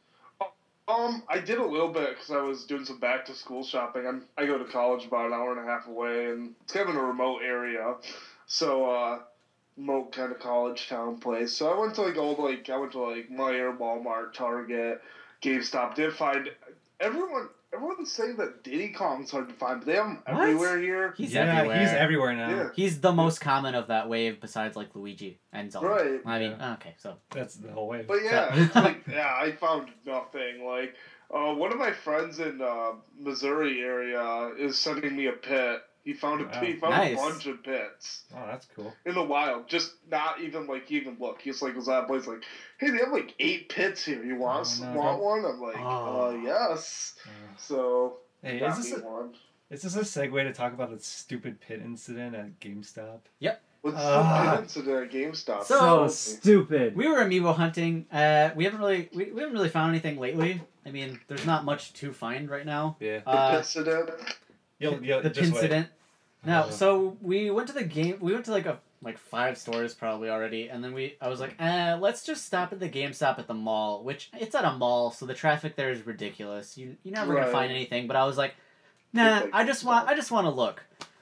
Um, I did a little bit because I was doing some back to school shopping. I'm, I go to college about an hour and a half away, and it's kind of in a remote area, so uh, remote kind of college town place. So I went to like old like I went to like Meijer, Walmart, Target, GameStop. Did find everyone. Everyone's saying that Diddy Kong's hard to find, but they have them What? everywhere here. He's yeah, everywhere. he's everywhere now. Yeah. He's the most common of that wave besides like Luigi and Zelda. Right. I mean, okay, so That's the whole wave. But yeah, it's like yeah, I found nothing. Like uh, one of my friends in uh, Missouri area is sending me a pit. He found a Wow. he found Nice. a bunch of pits Oh, that's cool. in the wild. Just not even like he even look. He's like was that place like, hey, they have like eight pits here. You want Oh, no, want don't- one? I'm like, Oh. uh, yes. Uh, So hey, got is this me a, one. is this a segue to talk about the stupid pit incident at GameStop? What's Ah. the incident at GameStop? So- stupid. we were amiibo hunting. Uh, we haven't really we, we haven't really found anything lately. I mean, there's not much to find right now. Yeah. the Uh, incident. You'll, you'll, the just wait. incident. No, Uh, so we went to the game. We went to like a like five stores probably already, and then we. I was like, eh, let's just stop at the GameStop at the mall, which it's at a mall, so the traffic there is ridiculous. You you're never gonna Right. find anything. But I was like, nah, It's like- I just want I just want to look.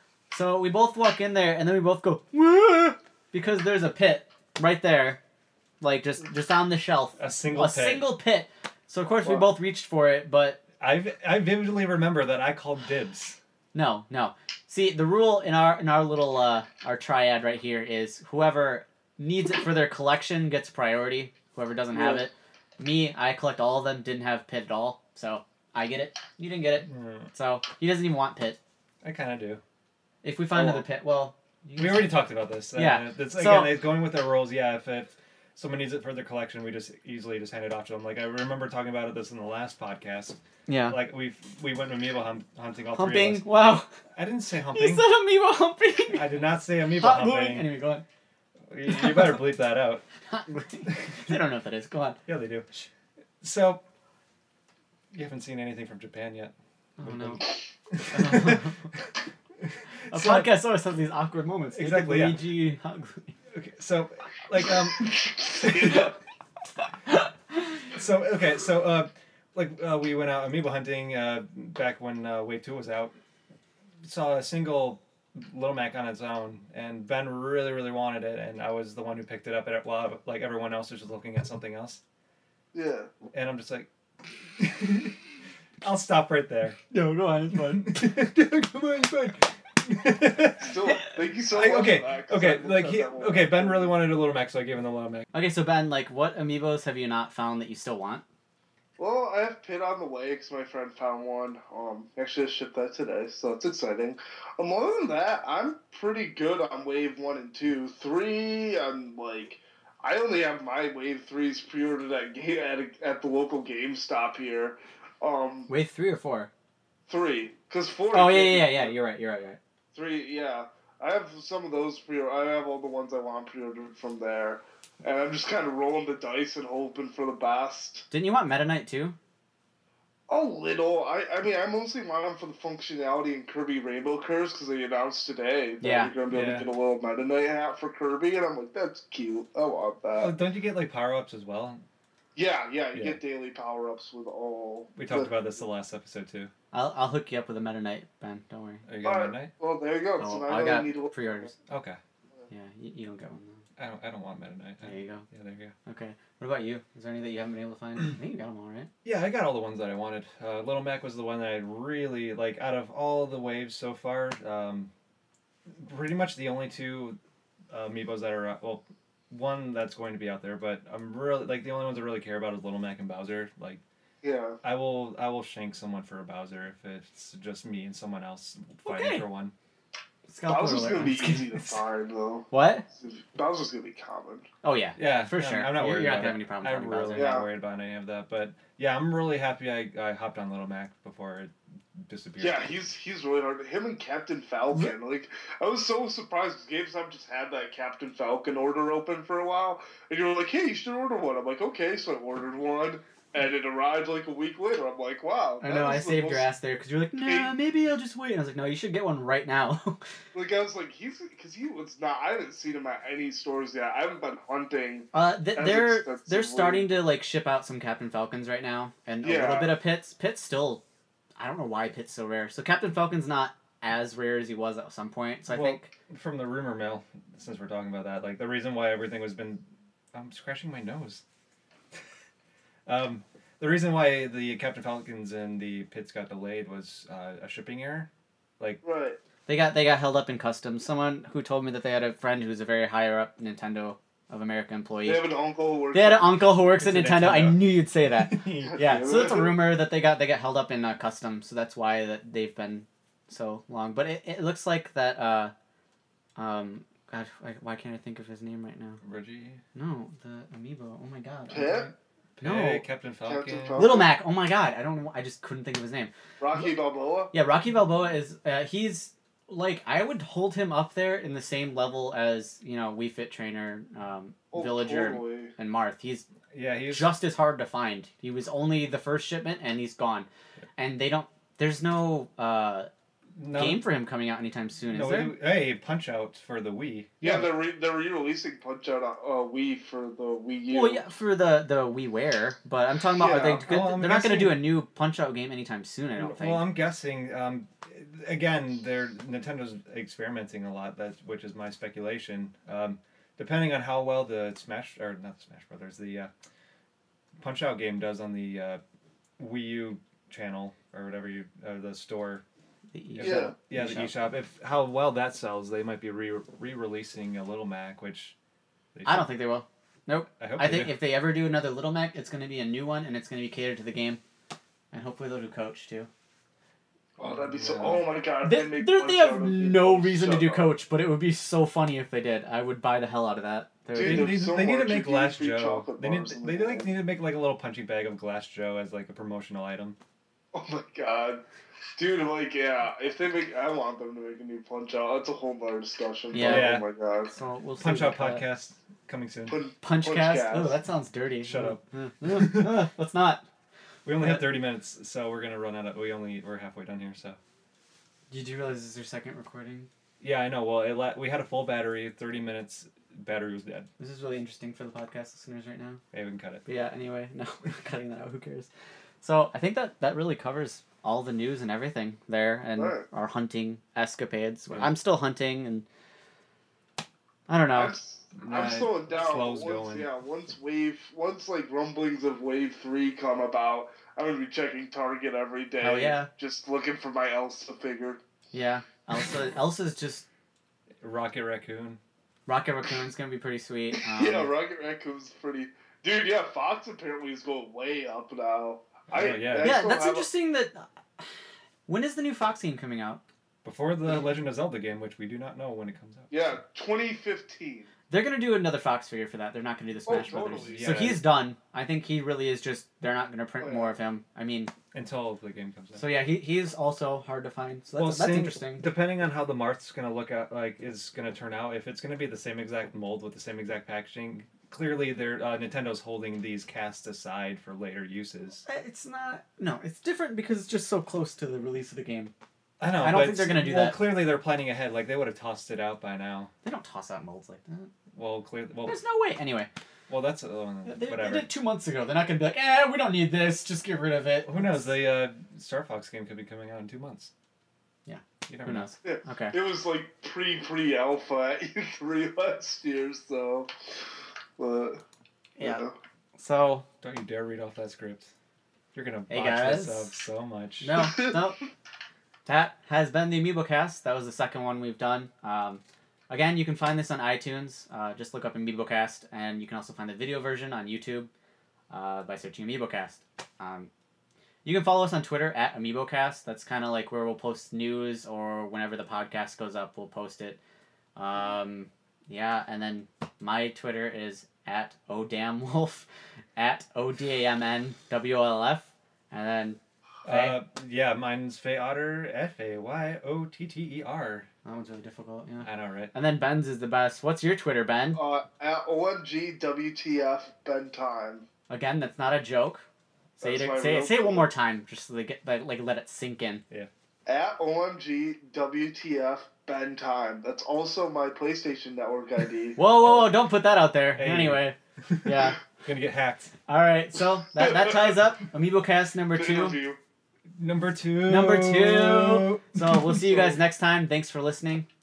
So we both walk in there, and then we both go "Wah!" because there's a pit right there, like just just on the shelf, a single a pit. single pit. So of course we Wow. both reached for it, but I I vividly remember that I called dibs. no, no. See, the rule in our in our little uh, our triad right here is whoever needs it for their collection gets priority. Whoever doesn't have Yeah. it. Me, I collect all of them. Didn't have Pit at all, so I get it. You didn't get it, Hmm, so he doesn't even want Pit. I kind of do. If we find Oh. another Pit, well, you We already talked about this. Yeah. Uh, it's, So- again, it's going with the rules. Yeah, if it, someone needs it for their collection, we just easily just hand it off to them. Like I remember talking about this in the last podcast. yeah. Like we we went amiibo hunt, hunting all three Humping. of us. Wow. I didn't say You humping. said amiibo humping. I did not say amiibo Hot gluing. humping. Anyway, go on. You, you better bleep that out. Hot gluing. They don't know what that is. Go on. Yeah, they do. So you haven't seen anything from Japan yet. Oh no. So- A So- podcast always has these awkward moments. Make it Exactly, yeah. Luigi hot gluing. Okay, so like um so okay, so uh like uh, we went out amiibo hunting uh back when uh, Wave Two was out. Saw a single Little Mac on its own, and Ben really really wanted it, and I was the one who picked it up at while like everyone else was just looking at something else, Yeah. and I'm just like, I'll stop right there. No, go on. It's fun. Come on, Ben. Still, thank you so I- much. okay, for that, 'cause okay, I looked like at he, that one. okay, Ben really wanted a Little Mac, so I gave him the Little Mac. Okay, so Ben, like, what amiibos have you not found that you still want? Well, I have Pit on the way because my friend found one. Um, actually, I shipped that today, so it's exciting. Um, other than that, I'm pretty good on Wave One and Two. Three, I'm like, I only have my Wave Threes pre-ordered at ga- at, a, at the local GameStop here. Um, Wave three or four? three, because four. Oh I yeah, can't yeah, do. yeah. You're right. You're right. You're right. Three, yeah. I have some of those pre. I have all the ones I want pre-ordered from there, and I'm just kind of rolling the dice and hoping for the best. Didn't you want Meta Knight too? A little. I, I mean, I mostly want them for the functionality in Kirby Rainbow Curse because they announced today that Yeah. you're going to be able Yeah. to get a little Meta Knight hat for Kirby, and I'm like, that's cute. I want that. Oh, don't you get like power ups as well? Yeah, yeah, you Yeah. get daily power ups with all. We talked the- about this the last episode too. I'll I'll hook you up with a Meta Knight, Ben. Don't worry. Are you got Alright. midnight? Well, there you go. Oh, so now I I only got need a little- pre-orders. Okay. Yeah, you, you don't get one though. I don't. I don't want meta knight. There you go. Yeah, there you go. Okay. What about you? Is there any that you haven't been able to find? I think you got them all, right? Yeah, I got all the ones that I wanted. Uh, Little Mac was the one that I really like out of all the waves so far. Um, pretty much the only two uh, amiibos that are uh, well, one that's going to be out there, but I'm really like the only ones I really care about is Little Mac and Bowser. Like Yeah. I will, I will shank someone for a Bowser if it's just me and someone else fighting Okay. for one. Scalpel Bowser's alert. going to I'm be just easy kidding. to find, though. What? Bowser's going to be common. Oh yeah. Yeah, For I'm- sure. I'm not You're- worried you're not about gonna it. have any problem I'm finding really Bowser. Yeah. not worried about any of that. But yeah, I'm really happy I, I hopped on Little Mac before it disappeared. Yeah, he's he's really hard. Him and Captain Falcon, like I was so surprised because GameStop just had that Captain Falcon order open for a while, and you were like, "Hey, you should order one." I'm like, "Okay," so I ordered one, and it arrived like a week later. I'm like, "Wow." I that know. I was the saved your most- ass there because you're like, nah, maybe I'll just wait. And I was like, no, you should get one right now. Like I was like, he's because he was not. I haven't seen him at any stores yet. I haven't been hunting. Uh, th- As they're extensively. they're starting to like ship out some Captain Falcons right now, and a Yeah. little bit of Pitts. Pitts still, I don't know why Pitts so rare. So Captain Falcon's not as rare as he was at some point. So I Well, think from the rumor mill, since we're talking about that, like the reason why everything was been, I'm scratching my nose. um, the reason why the Captain Falcons and the pits got delayed was uh, a shipping error. Like Right. they got they got held up in customs. Someone who told me that they had a friend who's a very higher up Nintendo of America employee. They have an uncle who works. They had an uncle who works at It's a Nintendo. I Nintendo. knew you'd say that. yeah, Yeah, so that's a rumor that they got they got held up in uh, customs, so that's why that they've been so long. But it, it looks like that. Uh, um, God, why, why can't I think of his name right now? Reggie, No, the amiibo. Oh my God. Pit? No. Pig, Captain Falcon. Captain Falcon. Little Mac. Oh my God. I don't know. I just couldn't think of his name. Rocky Balboa. Yeah, Rocky Balboa is. Uh, he's like I would hold him up there in the same level as you know Wii Fit Trainer, um, Oh, Villager, totally. and Marth. He's Yeah, he's just as hard to find. He was only the first shipment, and he's gone. And they don't. There's no uh, no, game for him coming out anytime soon, no, is there? we- hey, Punch Out for the Wii. Yeah, they're re- they're re-releasing Punch Out on uh, Wii for the Wii U. Well, yeah, for the the WiiWare, but I'm talking about are Yeah. they? Good, Well, I'm they're not going to guessing- do a new Punch Out game anytime soon. I don't think. Well, I'm guessing. Um, again, they're Nintendo's experimenting a lot. That which is my speculation. Um, depending on how well the Smash or not the Smash Brothers, the uh, Punch Out game does on the uh, Wii U channel or whatever you uh, the store. The E- Yeah. Yeah, the eShop. eShop. If how well that sells, they might be re re-releasing a Little Mac, which they I don't should- think they will. Nope. I hope I they think do. if they ever do another Little Mac, it's going to be a new one, and it's going to be catered to the game, and hopefully they'll do Coach too. Oh, that'd be so. Yeah. Oh my god. They, they make they're- Punch they have Out of it. no reason to Shut do up. Coach, but it would be so funny if they did. I would buy the hell out of that. They would Dude, They, be- there's need- so they need to much make you can Glass free Joe. chocolate They need bars in they there. like need to make like a little punching bag of Glass Joe as like a promotional item. Oh my god. Dude, like, yeah, if they make, I want them to make a new Punch Out. That's a whole nother discussion. but Yeah. Yeah. Oh my god. so we'll see Punch Out about that. podcast coming soon. Punch, Punch, Punch cast. cast. Oh, that sounds dirty. Shut up. Uh, uh, uh, let's not. We only have thirty minutes, so we're gonna run out of. We only we're halfway done here, so. Did you realize this is your second recording? Yeah, I know. Well, it la- we had a full battery. Thirty minutes. Battery was dead. This is really interesting for the podcast listeners right now. Hey, we can cut it. But yeah, anyway, no, we're not cutting that out. Who cares? So I think that that really covers all the news and everything there, and Right. our hunting escapades. Yeah. I'm still hunting, and I don't know. I'm, s- I'm Nah, slowing down. slow's once, going. Yeah, once wave, once like rumblings of wave three come about, I'm gonna be checking Target every day. Hell yeah. Just looking for my Elsa figure. Yeah, Elsa. Elsa's just Rocket Raccoon. Rocket Raccoon's gonna be pretty sweet. Um, yeah, Rocket Raccoon's pretty. Dude, yeah, Fox apparently is going way up now. I, Oh, yeah. I Yeah, still that's have a- interesting. That when is the new Fox game coming out? Before the Legend of Zelda game, which we do not know when it comes out. Yeah, twenty fifteen. They're gonna do another Fox figure for that. They're not gonna do the Oh, Smash Brothers. totally. So Yeah. he's done. I think he really is just. They're not gonna print Oh, yeah. more of him. I mean, Until the game comes out. so yeah, he he is also hard to find. So that's, well, that's seeing- interesting. Depending on how the Marth's gonna look at, like, is gonna turn out, if it's gonna be the same exact mold with the same exact packaging, clearly they're uh, Nintendo's holding these cast aside for later uses. Uh, It's not. No, it's different because it's just so close to the release of the game. I know. I don't but think they're gonna do well, that. clearly they're planning ahead. Like they would have tossed it out by now. They don't toss out molds like that. Well, clear. Well, There's no way. Anyway, well, that's uh, they, they whatever. did it two months ago. They're not gonna be like, eh, we don't need this. Just get rid of it. Who knows? The uh, Star Fox game could be coming out in two months. Yeah. You never Who know. knows? Yeah. Okay. It was like pre pre alpha at E three last year, so. But, Yeah. So Don't you dare read off that script. You're gonna botch Hey, guys. this up so much. no, no. That has been the Amiibo Cast. That was the second one we've done. Um, again, you can find this on iTunes. Uh, just look up Amiibo Cast, and you can also find the video version on YouTube uh, by searching Amiibo Cast. Um, you can follow us on Twitter at Amiibo Cast. That's kind of like where we'll post news, or whenever the podcast goes up, we'll post it. Um, yeah, and then my Twitter is at odamwolf, at O D A M N W O L F, and then Uh, yeah, mine's Fay Otter, F A Y O T T E R. that one's really difficult. Yeah. I know, right? And then Ben's is the best. What's your Twitter, Ben? uh, at O M G W T F Ben Time. Again, that's not a joke. Say That's it. my Say it. real Say it one Twitter. more time, just so they get like, like let it sink in. At O M G W T F Ben Time. That's also my PlayStation Network I D. Whoa, whoa, whoa! Don't put that out there. Hey. Anyway, yeah. Gonna get hacked. All right. So that that ties up Amiibo Cast number Good two. interview. Number two. Number two. So we'll see you guys next time. Thanks for listening.